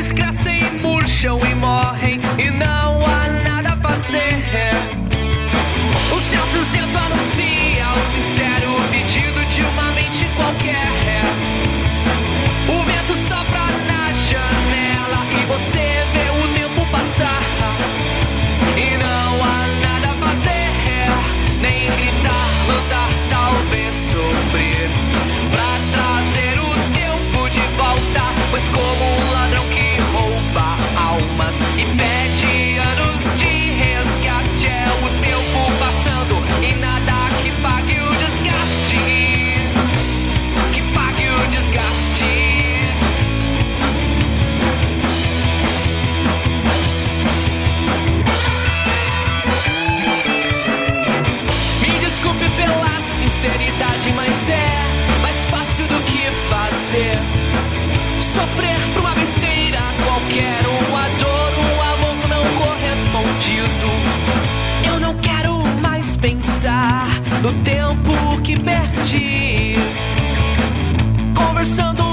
flores crescem e murcham e morrem e não há nada a fazer. O céu cinzento anuncia o sincero pedido de uma mente qualquer. O vento sopra na janela e você vê o tempo passar. E não há nada a fazer, nem gritar, lutar, talvez sofrer, pra trazer o tempo de volta. Pois como um ladrão que rouba almas e pede anos de resgate, é o tempo passando e nada que pague o desgaste, que pague o desgaste. Me desculpe pela sinceridade, mas é mais fácil do que fazer. Sofrer por uma besteira qualquer, uma dor, um amor não correspondido. Eu não quero mais pensar no tempo que perdi, conversando